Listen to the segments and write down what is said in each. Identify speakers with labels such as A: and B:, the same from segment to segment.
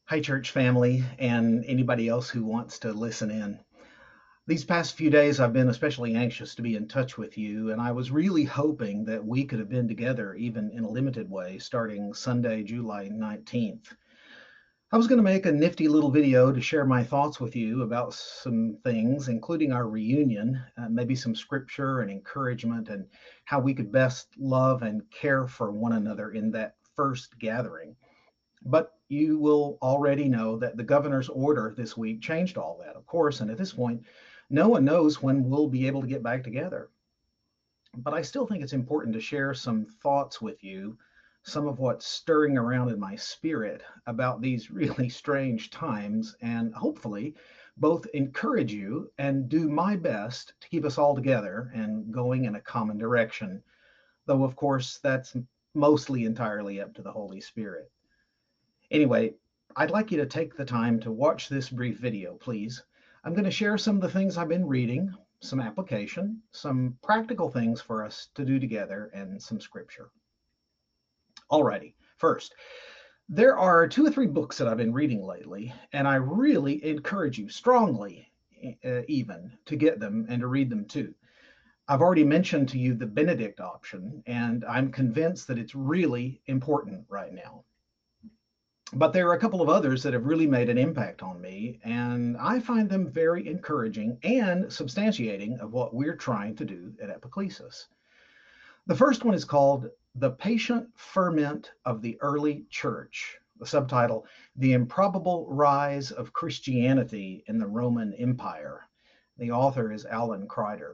A: Hi, church family, and anybody else who wants to listen in. These past few days, I've been especially anxious to be in touch with you, and I was really hoping that we could have been together, even in a limited way, starting Sunday, July 19th. I was going to make a nifty little video to share my thoughts with you about some things, including our reunion, maybe some scripture and encouragement, and how we could best love and care for one another in that first gathering. But you will already know that the governor's order this week changed all that, of course. And at this point, no one knows when we'll be able to get back together. But I still think it's important to share some thoughts with you, some of what's stirring around in my spirit about these really strange times, and hopefully both encourage you and do my best to keep us all together and going in a common direction. Though, of course, that's mostly entirely up to the Holy Spirit. Anyway, I'd like you to take the time to watch this brief video, please. I'm going to share some of the things I've been reading, some application, some practical things for us to do together, and some scripture. Alrighty, first, there are two or three books that I've been reading lately, and I really encourage you strongly, even, to get them and to read them too. I've already mentioned to you the Benedict option, and I'm convinced that it's really important right now. But there are a couple of others that have really made an impact on me, and I find them very encouraging and substantiating of what we're trying to do at Epiclesis. The first one is called The Patient Ferment of the Early Church, the subtitle, The Improbable Rise of Christianity in the Roman Empire. The author is Alan Kreider.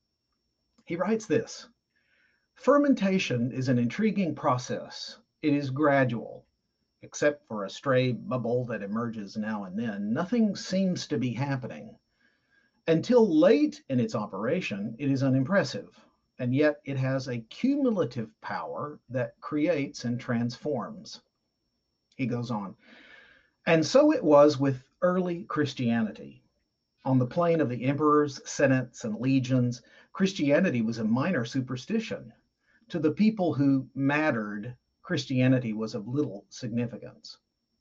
A: He writes this: fermentation is an intriguing process. It is gradual. Except for a stray bubble that emerges now and then, nothing seems to be happening. Until late in its operation, it is unimpressive, and yet it has a cumulative power that creates and transforms. He goes on, and so it was with early Christianity. On the plane of the emperors, senates, and legions, Christianity was a minor superstition. To the people who mattered, Christianity was of little significance.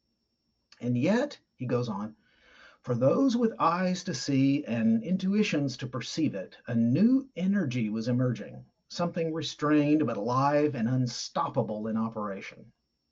A: And yet, he goes on, for those with eyes to see and intuitions to perceive it, a new energy was emerging, something restrained but alive and unstoppable in operation.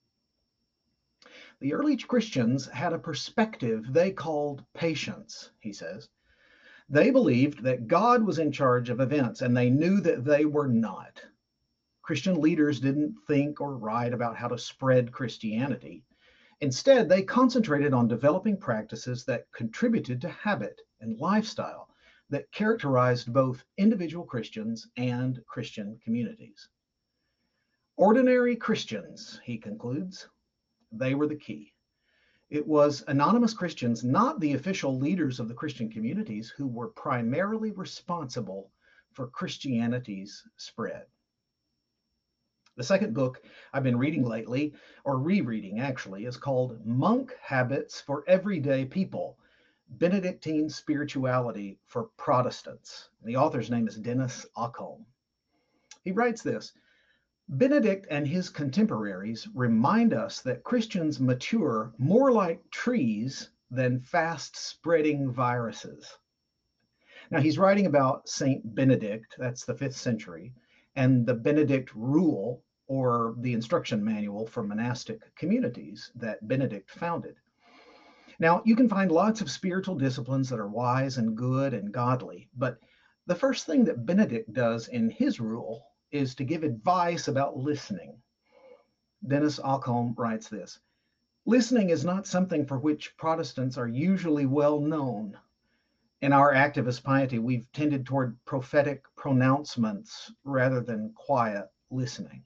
A: The early Christians had a perspective they called patience, he says. They believed that God was in charge of events, and they knew that they were not. Christian leaders didn't think or write about how to spread Christianity. Instead, they concentrated on developing practices that contributed to habit and lifestyle that characterized both individual Christians and Christian communities. Ordinary Christians, he concludes, they were the key. It was anonymous Christians, not the official leaders of the Christian communities, who were primarily responsible for Christianity's spread. The second book I've been reading lately, or rereading actually, is called Monk Habits for Everyday People, Benedictine Spirituality for Protestants. The author's name is Dennis Ockholm. He writes this: Benedict and his contemporaries remind us that Christians mature more like trees than fast spreading viruses. Now, he's writing about Saint Benedict, that's the 5th century, and the Benedict Rule, or the instruction manual for monastic communities that Benedict founded. Now, you can find lots of spiritual disciplines that are wise and good and godly, but the first thing that Benedict does in his rule is to give advice about listening. Dennis Ockholm writes this: listening is not something for which Protestants are usually well known. In our activist piety, we've tended toward prophetic pronouncements rather than quiet listening.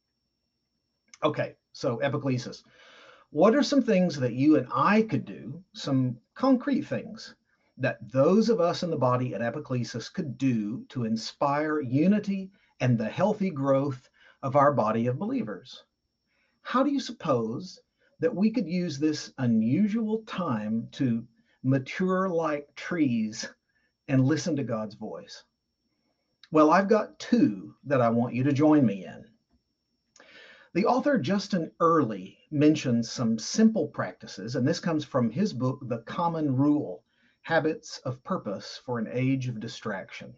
A: Okay, so epiclesis. What are some things that you and I could do, some concrete things that those of us in the body at epiclesis could do to inspire unity and the healthy growth of our body of believers? How do you suppose that we could use this unusual time to mature like trees and listen to God's voice? Well, I've got two that I want you to join me in. The author Justin Earley mentions some simple practices, and this comes from his book, The Common Rule: Habits of Purpose for an Age of Distraction.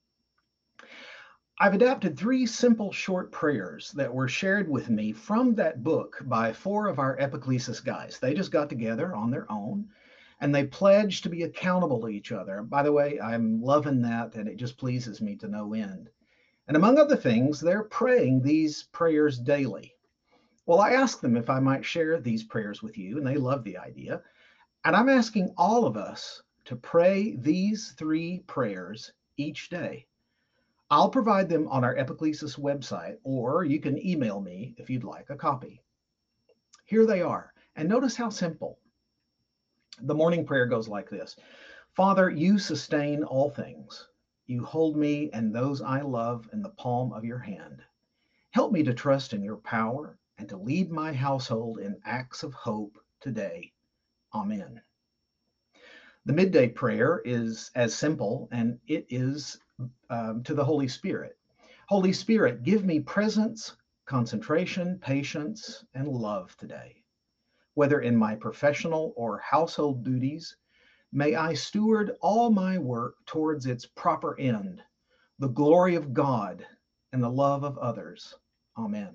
A: I've adapted 3 simple short prayers that were shared with me from that book by 4 of our Epiclesis guys. They just got together on their own and they pledged to be accountable to each other. By the way, I'm loving that and it just pleases me to no end. And among other things, they're praying these prayers daily. Well, I asked them if I might share these prayers with you, and they love the idea. And I'm asking all of us to pray these 3 prayers each day. I'll provide them on our Epiclesis website, or you can email me if you'd like a copy. Here they are, and notice how simple. The morning prayer goes like this: Father, you sustain all things. You hold me and those I love in the palm of your hand. Help me to trust in your power and to lead my household in acts of hope today. Amen. The midday prayer is as simple, and it is to the Holy Spirit. Holy Spirit, give me presence, concentration, patience, and love today. Whether in my professional or household duties, may I steward all my work towards its proper end, the glory of God and the love of others. Amen.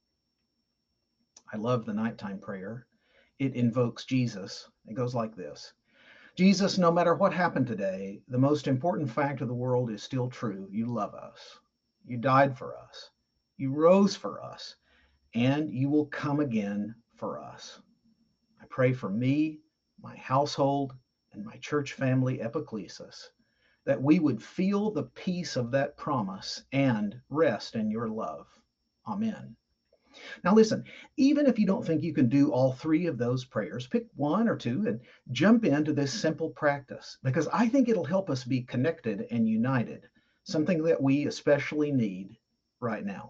A: I love the nighttime prayer. It invokes Jesus. It goes like this: Jesus, no matter what happened today, the most important fact of the world is still true. You love us. You died for us. You rose for us. And you will come again for us. I pray for me, my household, and my church family, Epiclesis, that we would feel the peace of that promise and rest in your love. Amen. Now, listen, even if you don't think you can do all 3 of those prayers, pick 1 or 2 and jump into this simple practice, because I think it'll help us be connected and united, something that we especially need right now.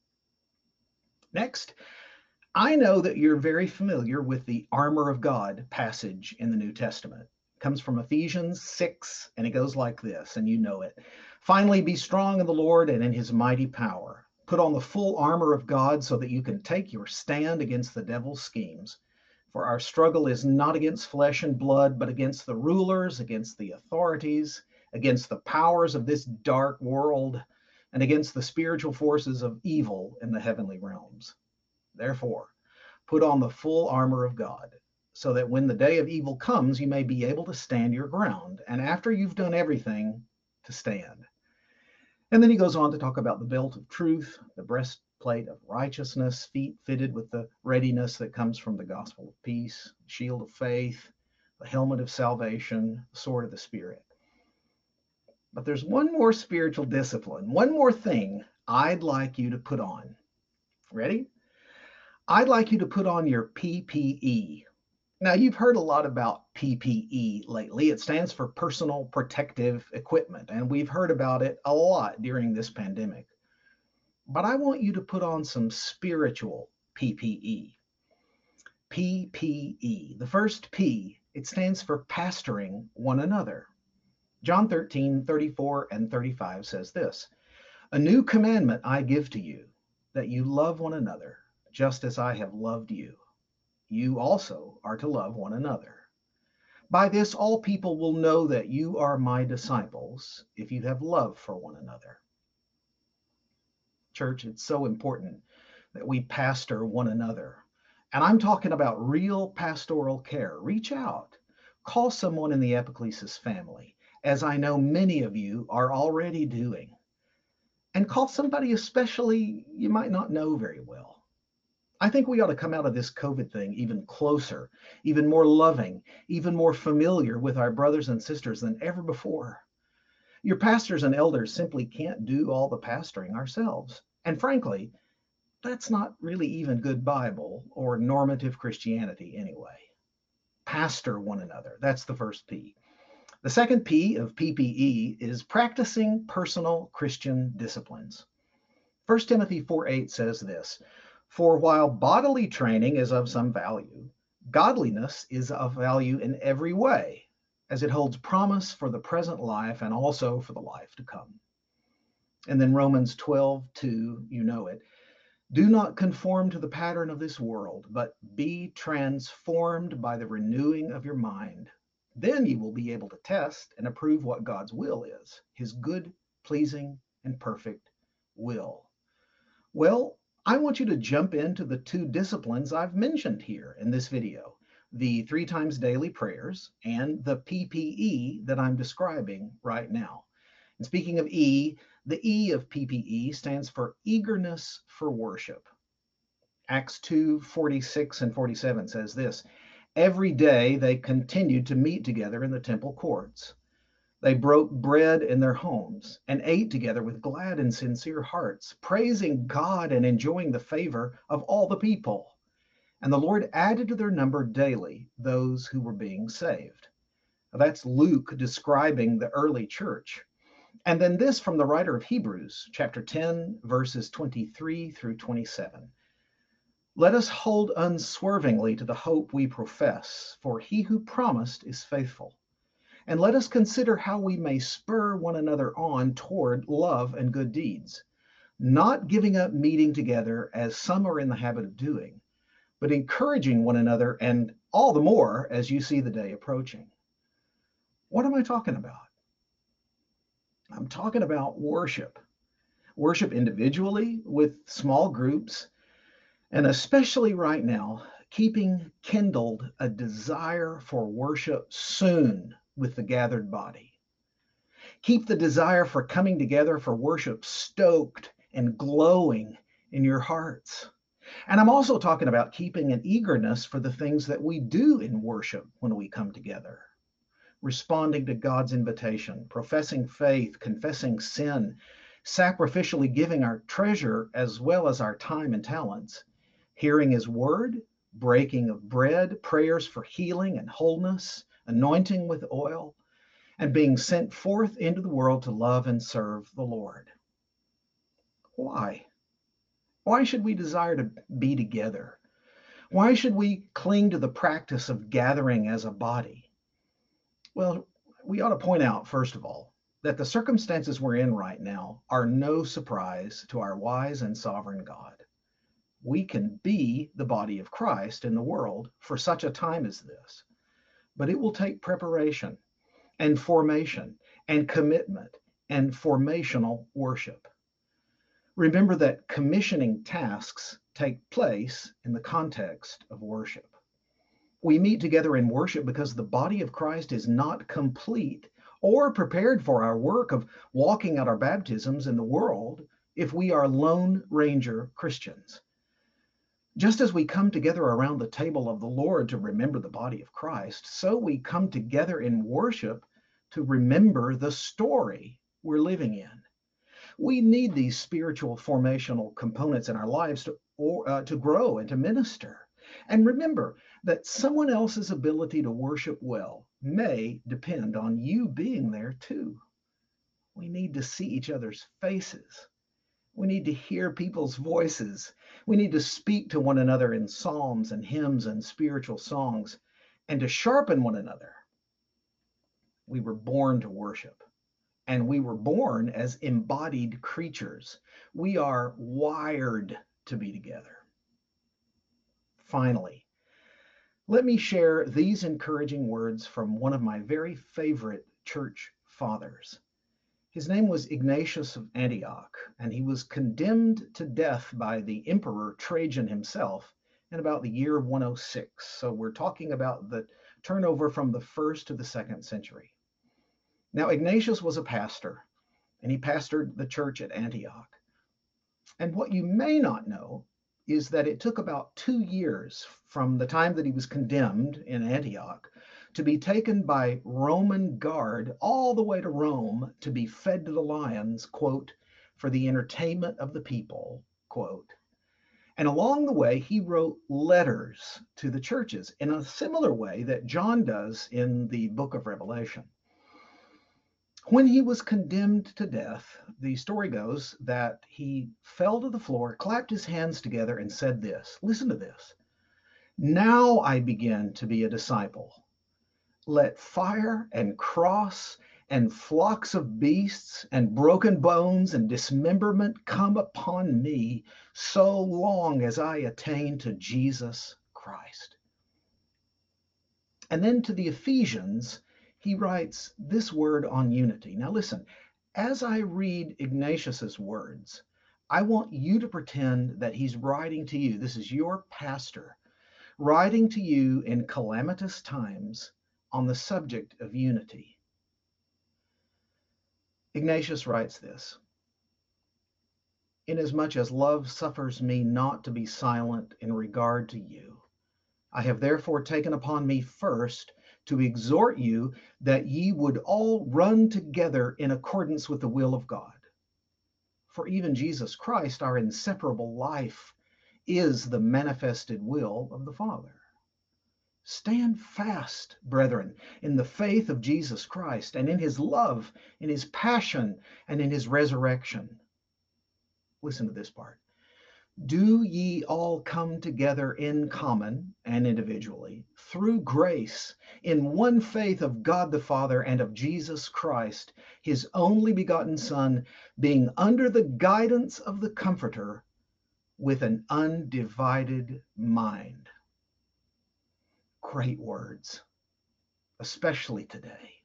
A: Next, I know that you're very familiar with the armor of God passage in the New Testament. It comes from Ephesians 6, and it goes like this, and you know it. Finally, be strong in the Lord and in his mighty power. Put on the full armor of God so that you can take your stand against the devil's schemes. For our struggle is not against flesh and blood, but against the rulers, against the authorities, against the powers of this dark world, and against the spiritual forces of evil in the heavenly realms. Therefore, put on the full armor of God, so that when the day of evil comes, you may be able to stand your ground, and after you've done everything, to stand. And then he goes on to talk about the belt of truth, the breastplate of righteousness, feet fitted with the readiness that comes from the gospel of peace, shield of faith, the helmet of salvation, the sword of the Spirit. But there's one more spiritual discipline, one more thing I'd like you to put on. Ready? I'd like you to put on your PPE. Now, you've heard a lot about PPE lately. It stands for personal protective equipment, and we've heard about it a lot during this pandemic. But I want you to put on some spiritual PPE. PPE. The first P, it stands for pastoring one another. John 13:34 and 35 says this: A new commandment I give to you, that you love one another, just as I have loved you. You also are to love one another. By this, all people will know that you are my disciples, if you have love for one another. Church, it's so important that we pastor one another. And I'm talking about real pastoral care. Reach out. Call someone in the Epiclesis family, as I know many of you are already doing. And call somebody especially you might not know very well. I think we ought to come out of this COVID thing even closer, even more loving, even more familiar with our brothers and sisters than ever before. Your pastors and elders simply can't do all the pastoring ourselves. And frankly, that's not really even good Bible or normative Christianity anyway. Pastor one another. That's the first P. The second P of PPE is practicing personal Christian disciplines. 1 Timothy 4:8 says this: For while bodily training is of some value, godliness is of value in every way, as it holds promise for the present life and also for the life to come. And then Romans 12:2, you know it. Do not conform to the pattern of this world, but be transformed by the renewing of your mind. Then you will be able to test and approve what God's will is, his good, pleasing, and perfect will. Well, I want you to jump into the two disciplines I've mentioned here in this video, the 3 times daily prayers and the PPE that I'm describing right now. And speaking of E, the E of PPE stands for eagerness for worship. Acts 2:46 and 47 says this: Every day they continued to meet together in the temple courts. They broke bread in their homes and ate together with glad and sincere hearts, praising God and enjoying the favor of all the people. And the Lord added to their number daily those who were being saved. Now, that's Luke describing the early church. And then this from the writer of Hebrews, chapter 10, verses 23 through 27. Let us hold unswervingly to the hope we profess, for he who promised is faithful. And let us consider how we may spur one another on toward love and good deeds, not giving up meeting together as some are in the habit of doing, but encouraging one another, and all the more as you see the day approaching. What am I talking about? I'm talking about worship. Worship individually with small groups, and especially right now, keeping kindled a desire for worship soon with the gathered body. Keep the desire for coming together for worship stoked and glowing in your hearts. And I'm also talking about keeping an eagerness for the things that we do in worship when we come together. Responding to God's invitation, professing faith, confessing sin, sacrificially giving our treasure as well as our time and talents, hearing his word, breaking of bread, prayers for healing and wholeness, anointing with oil, and being sent forth into the world to love and serve the Lord. Why? Why should we desire to be together? Why should we cling to the practice of gathering as a body? Well, we ought to point out, first of all, that the circumstances we're in right now are no surprise to our wise and sovereign God. We can be the body of Christ in the world for such a time as this, but it will take preparation and formation and commitment and formational worship. Remember that commissioning tasks take place in the context of worship. We meet together in worship because the body of Christ is not complete or prepared for our work of walking out our baptisms in the world if we are Lone Ranger Christians. Just as we come together around the table of the Lord to remember the body of Christ, so we come together in worship to remember the story we're living in. We need these spiritual formational components in our lives to grow and to minister. And remember that someone else's ability to worship well may depend on you being there too. We need to see each other's faces. We need to hear people's voices. We need to speak to one another in psalms and hymns and spiritual songs and to sharpen one another. We were born to worship. And we were born as embodied creatures. We are wired to be together. Finally, let me share these encouraging words from one of my very favorite church fathers. His name was Ignatius of Antioch, and he was condemned to death by the Emperor Trajan himself in about the year 106. So we're talking about the turnover from the 1st to the 2nd century. Now, Ignatius was a pastor, and he pastored the church at Antioch. And what you may not know is that it took about 2 years from the time that he was condemned in Antioch to be taken by Roman guard all the way to Rome to be fed to the lions, quote, for the entertainment of the people, quote. And along the way, he wrote letters to the churches in a similar way that John does in the book of Revelation. When he was condemned to death, the story goes that he fell to the floor, clapped his hands together, and said this. Listen to this. Now I begin to be a disciple. Let fire and cross and flocks of beasts and broken bones and dismemberment come upon me, so long as I attain to Jesus Christ. And then to the Ephesians, he writes this word on unity. Now listen, as I read Ignatius's words, I want you to pretend that he's writing to you. This is your pastor writing to you in calamitous times on the subject of unity. Ignatius writes this: inasmuch as love suffers me not to be silent in regard to you, I have therefore taken upon me first to exhort you that ye would all run together in accordance with the will of God. For even Jesus Christ, our inseparable life, is the manifested will of the Father. Stand fast, brethren, in the faith of Jesus Christ, and in his love, in his passion, and in his resurrection. Listen to this part. Do ye all come together in common and individually, through grace, in one faith of God the Father and of Jesus Christ, his only begotten Son, being under the guidance of the Comforter, with an undivided mind. Great words, especially today.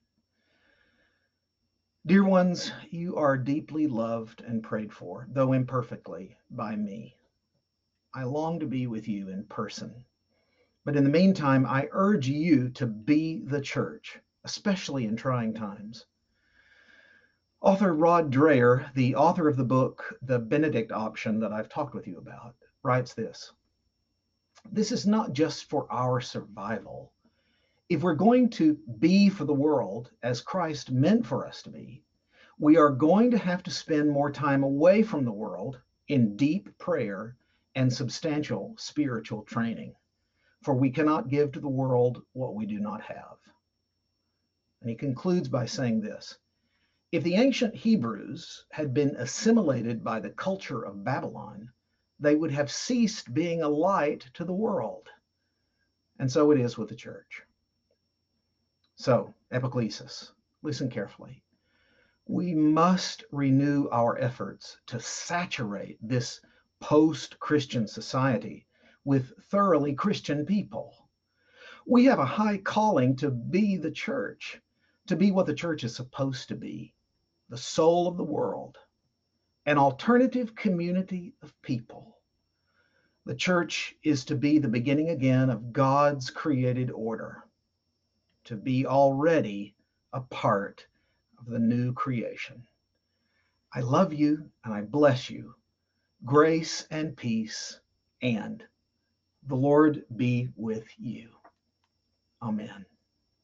A: Dear ones, you are deeply loved and prayed for, though imperfectly, by me. I long to be with you in person. But in the meantime, I urge you to be the church, especially in trying times. Author Rod Dreher, the author of the book, The Benedict Option, that I've talked with you about, writes this: this is not just for our survival. If we're going to be for the world as Christ meant for us to be, we are going to have to spend more time away from the world in deep prayer and substantial spiritual training, for we cannot give to the world what we do not have. And he concludes by saying this: if the ancient Hebrews had been assimilated by the culture of Babylon, they would have ceased being a light to the world. And so it is with the church. So, epiclesis, listen carefully. We must renew our efforts to saturate this post-Christian society with thoroughly Christian people. We have a high calling to be the church, to be what the church is supposed to be, the soul of the world, an alternative community of people. The church is to be the beginning again of God's created order, to be already a part of the new creation. I love you and I bless you. Grace and peace, and the Lord be with you. Amen.